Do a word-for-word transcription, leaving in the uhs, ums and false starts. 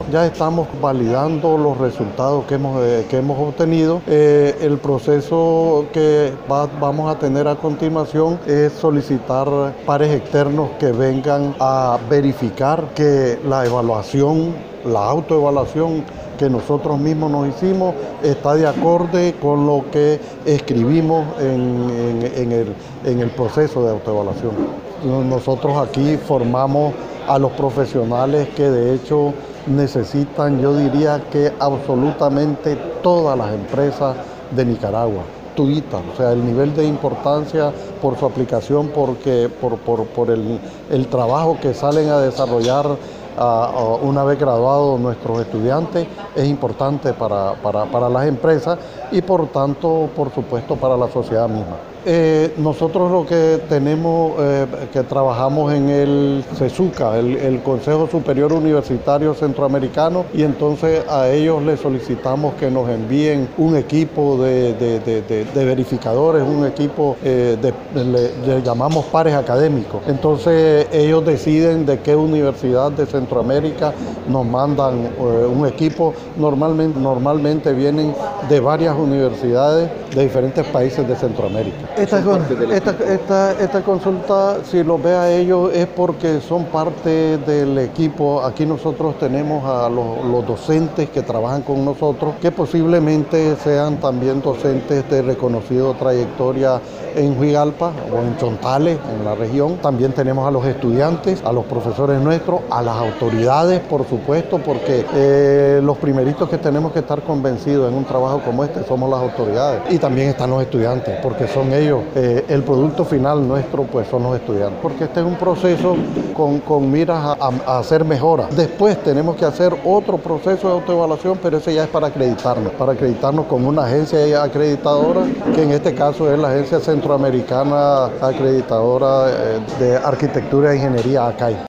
ya estamos validando los resultados que hemos, eh, que hemos obtenido. Eh, el proceso que va, vamos a tener a continuación es solicitar pares externos que vengan a verificar que la evaluación, la autoevaluación que nosotros mismos nos hicimos está de acorde con lo que escribimos en, en, en, el, en el proceso de autoevaluación. Nosotros aquí formamos a los profesionales que de hecho necesitan, yo diría que absolutamente todas las empresas de Nicaragua, toditas, o sea, el nivel de importancia por su aplicación, porque, por, por, por el, el trabajo que salen a desarrollar Uh, una vez graduados nuestros estudiantes es importante para, para, para las empresas y por tanto, por supuesto, para la sociedad misma. Eh, nosotros lo que tenemos, eh, que trabajamos en el CESUCA, el, el Consejo Superior Universitario Centroamericano, y entonces a ellos les solicitamos que nos envíen un equipo de, de, de, de, de verificadores, un equipo, eh, de, le, le llamamos pares académicos. Entonces ellos deciden de qué universidad de Centroamérica nos mandan eh, un equipo. Normalmente, normalmente vienen de varias universidades de diferentes países de Centroamérica. Esta, esta, esta, esta consulta, si lo ve a ellos, es porque son parte del equipo. Aquí nosotros tenemos a los, los docentes que trabajan con nosotros, que posiblemente sean también docentes de reconocida trayectoria en Huigalpa o en Chontales, en la región. También tenemos a los estudiantes, a los profesores nuestros, a las autoridades, por supuesto, porque eh, los primeritos que tenemos que estar convencidos en un trabajo como este somos las autoridades. Y también están los estudiantes, porque son ellos, eh, el producto final nuestro, pues son los estudiantes. Porque este es un proceso con, con miras a, a, a hacer mejoras. Después tenemos que hacer otro proceso de autoevaluación, pero ese ya es para acreditarnos, para acreditarnos con una agencia acreditadora, que en este caso es la Agencia Centroamericana Acreditadora de Arquitectura e Ingeniería, A C A I.